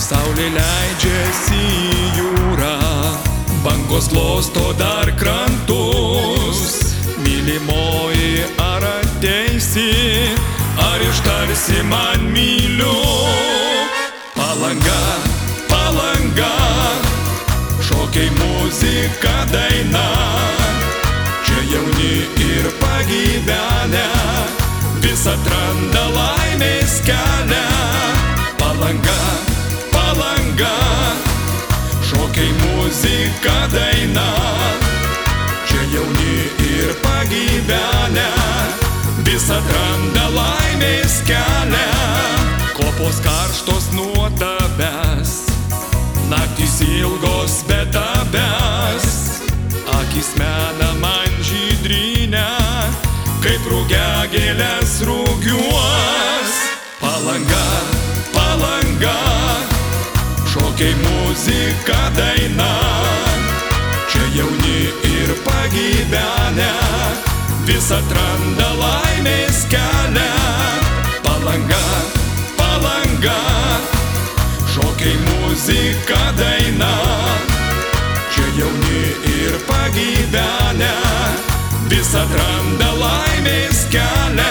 Saulė leidžiasi į jūrą, bangos glosto dar krantus. Mylimoji, ar ateisi, ar ištarsi man myliu? Palanga, Palanga, šokiai, muzika, daina. Čia jauni ir pagyvenę vis atranda laimės kelią. Palanga, Palanga, šokiai, muzika, daina. Čia jauni ir pagyvenę vis atranda laimės kelią. Kopos karštos nuo tavęs, naktys ilgos be tavęs. Akis mena man žydrynę, kaip rugiagėlės rugiuos. Palanga, Palanga, šokiai, muzika, daina. Čia jauni ir pagyvenę vis atranda laimės kelią. Palanga, Palanga, šokiai, muzika, daina. Čia jauni ir pagyvenę vis atranda laimės kelią.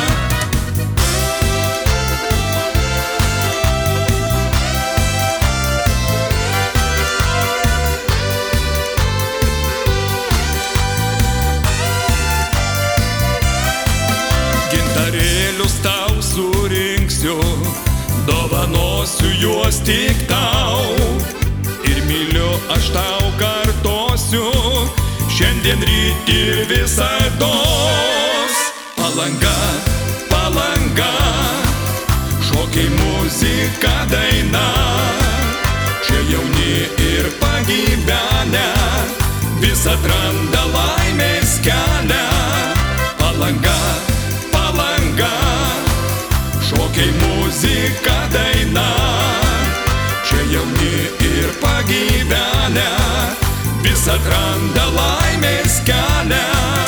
Gintarėlius tau surinksiu, dovanosiu juos tik tau. Ir myliu aš tau kartosiu, šiandien, ryt ir visados. Palanga, Palanga, šokiai, muzika, daina. Čia jauni ir pagyvenę vis atranda laimės kelią. Palanga, Palanga, šokiai, muzika, daina. Čia jauni ir pagyvenę vis atranda laimės kelią.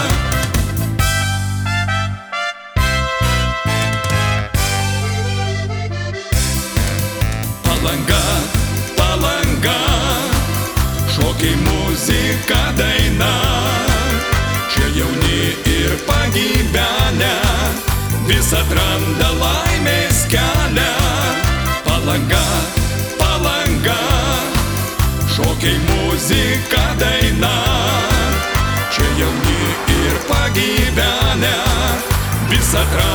Palanga, Palanga, šokiai, muzika, daina. Čia jauni ir pagyvenę vis atranda laimės kelią. Palanga, Palanga, šokiai, muzika, daina. Čia jauni ir pagyvenę vis atranda